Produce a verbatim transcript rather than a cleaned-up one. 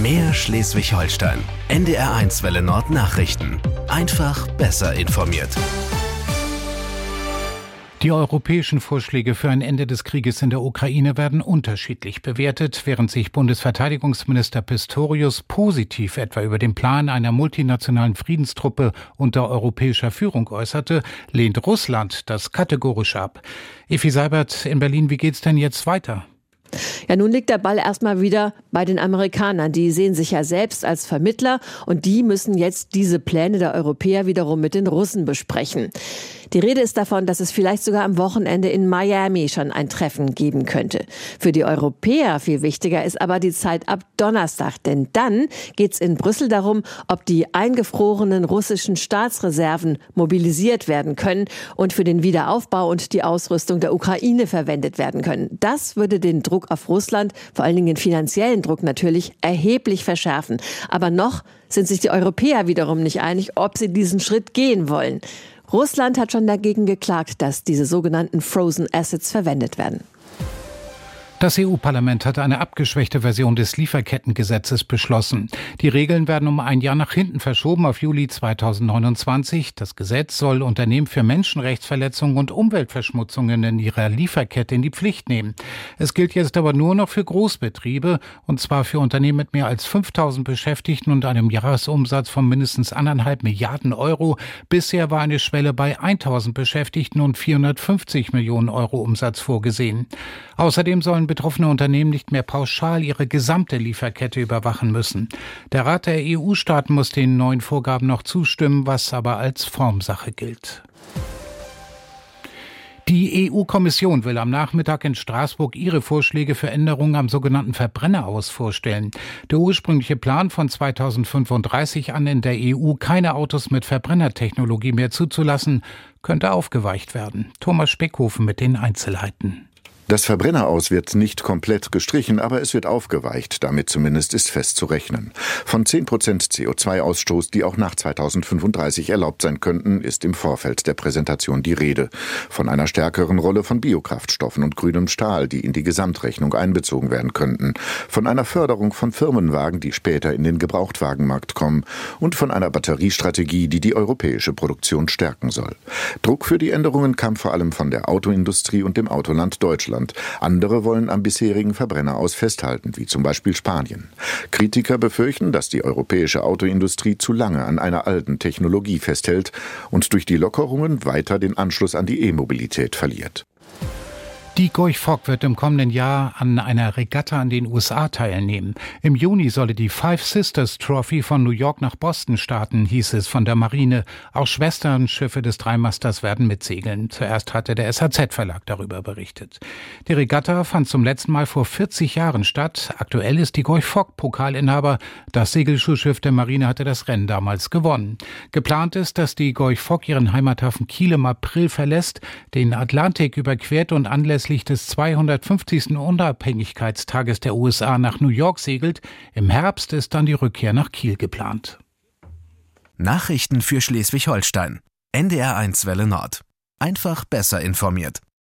Mehr Schleswig-Holstein. N D R eins Welle Nord Nachrichten. Einfach besser informiert. Die europäischen Vorschläge für ein Ende des Krieges in der Ukraine werden unterschiedlich bewertet. Während sich Bundesverteidigungsminister Pistorius positiv etwa über den Plan einer multinationalen Friedenstruppe unter europäischer Führung äußerte, lehnt Russland das kategorisch ab. Effi Seibert in Berlin, wie geht's denn jetzt weiter? Ja, nun liegt der Ball erstmal wieder bei den Amerikanern. Die sehen sich ja selbst als Vermittler und die müssen jetzt diese Pläne der Europäer wiederum mit den Russen besprechen. Die Rede ist davon, dass es vielleicht sogar am Wochenende in Miami schon ein Treffen geben könnte. Für die Europäer viel wichtiger ist aber die Zeit ab Donnerstag, denn dann geht's in Brüssel darum, ob die eingefrorenen russischen Staatsreserven mobilisiert werden können und für den Wiederaufbau und die Ausrüstung der Ukraine verwendet werden können. Das würde den Druck auf Russland, vor allen Dingen den finanziellen Druck natürlich, erheblich verschärfen. Aber noch sind sich die Europäer wiederum nicht einig, ob sie diesen Schritt gehen wollen. Russland hat schon dagegen geklagt, dass diese sogenannten Frozen Assets verwendet werden. Das E U-Parlament hat eine abgeschwächte Version des Lieferkettengesetzes beschlossen. Die Regeln werden um ein Jahr nach hinten verschoben auf Juli zweitausendneunundzwanzig. Das Gesetz soll Unternehmen für Menschenrechtsverletzungen und Umweltverschmutzungen in ihrer Lieferkette in die Pflicht nehmen. Es gilt jetzt aber nur noch für Großbetriebe, und zwar für Unternehmen mit mehr als fünftausend Beschäftigten und einem Jahresumsatz von mindestens anderthalb Milliarden Euro. Bisher war eine Schwelle bei tausend Beschäftigten und vierhundertfünfzig Millionen Euro Umsatz vorgesehen. Außerdem sollen betroffene Unternehmen nicht mehr pauschal ihre gesamte Lieferkette überwachen müssen. Der Rat der E U-Staaten muss den neuen Vorgaben noch zustimmen, was aber als Formsache gilt. Die E U-Kommission will am Nachmittag in Straßburg ihre Vorschläge für Änderungen am sogenannten Verbrenneraus vorstellen. Der ursprüngliche Plan von zweitausendfünfunddreißig an, in der E U keine Autos mit Verbrennertechnologie mehr zuzulassen, könnte aufgeweicht werden. Thomas Speckhofen mit den Einzelheiten. Das Verbrenneraus wird nicht komplett gestrichen, aber es wird aufgeweicht. Damit zumindest ist festzurechnen. Von zehn Prozent C O zwei Ausstoß, die auch nach zweitausendfünfunddreißig erlaubt sein könnten, ist im Vorfeld der Präsentation die Rede. Von einer stärkeren Rolle von Biokraftstoffen und grünem Stahl, die in die Gesamtrechnung einbezogen werden könnten. Von einer Förderung von Firmenwagen, die später in den Gebrauchtwagenmarkt kommen. Und von einer Batteriestrategie, die die europäische Produktion stärken soll. Druck für die Änderungen kam vor allem von der Autoindustrie und dem Autoland Deutschland. Andere wollen am bisherigen Verbrenneraus festhalten, wie zum Beispiel Spanien. Kritiker befürchten, dass die europäische Autoindustrie zu lange an einer alten Technologie festhält und durch die Lockerungen weiter den Anschluss an die E-Mobilität verliert. Die Gorch Fock wird im kommenden Jahr an einer Regatta in den U S A teilnehmen. Im Juni solle die Five Sisters Trophy von New York nach Boston starten, hieß es von der Marine. Auch Schwesternschiffe des Dreimasters werden mitsegeln. Zuerst hatte der S H Z-Verlag darüber berichtet. Die Regatta fand zum letzten Mal vor vierzig Jahren statt. Aktuell ist die Gorch Fock Pokalinhaber. Das Segelschulschiff der Marine hatte das Rennen damals gewonnen. Geplant ist, dass die Gorch Fock ihren Heimathafen Kiel im April verlässt, den Atlantik überquert und anlässlich des zweihundertfünfzigsten Unabhängigkeitstages der U S A nach New York segelt. Im Herbst ist dann die Rückkehr nach Kiel geplant. Nachrichten für Schleswig-Holstein. N D R eins Welle Nord. Einfach besser informiert.